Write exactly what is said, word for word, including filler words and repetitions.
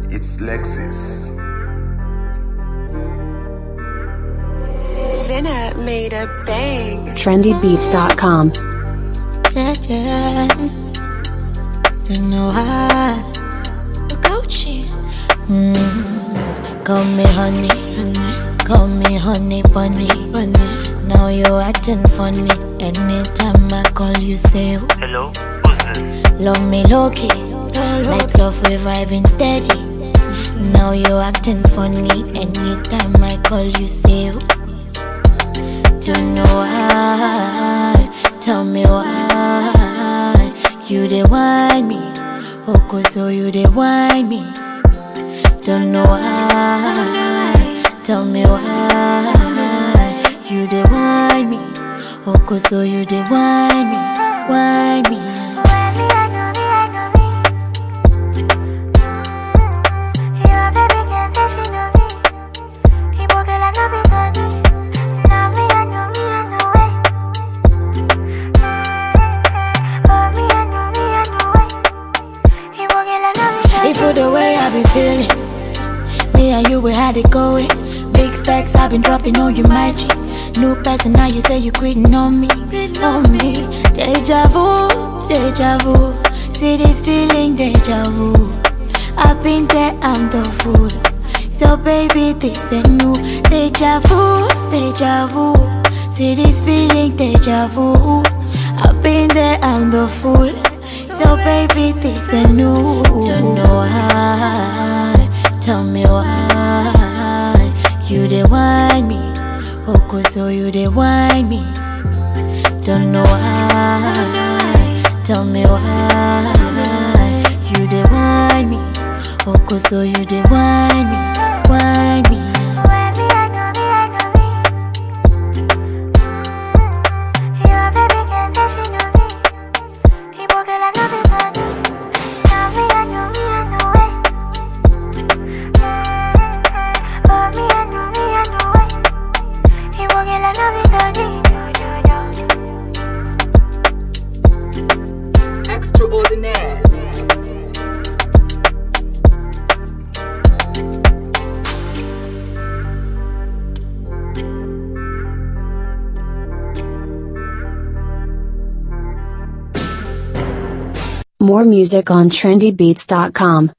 It's Lexus. Zinna made a bang. trendy beats dot com. Yeah, yeah. Don't know how. Gucci. Mm. Call me honey, honey. Call me honey bunny, bunny. Now you acting funny. Anytime I call you, say hello, who's this? love me low key. Lights off, we vibing steady. Now you acting funny. Anytime I call you, say don't know why. Tell me why. You dey whine me. Oko so you dey whine me. Don't know why. Tell me why. You dey whine me. Oko so you dey whine me. Whine me. If you the way I be feeling, me and you we had it going. Big stacks I've been dropping on you, my G. New person now you say you quitting on me, on me. Deja vu, deja vu. See this feeling, deja vu. I've been there, I'm the fool. So baby, this ain't new. Deja vu, deja vu. See this feeling, deja vu. I've been there, I'm the fool. So baby, this ain't new. Don't know why. Tell me why. You dey whine me. Oko so you dey whine me. Don't know why. Tell me why. You dey whine me. Oko so you dey whine me. Whine me. Extraordinaire. More music on trendy beats dot com.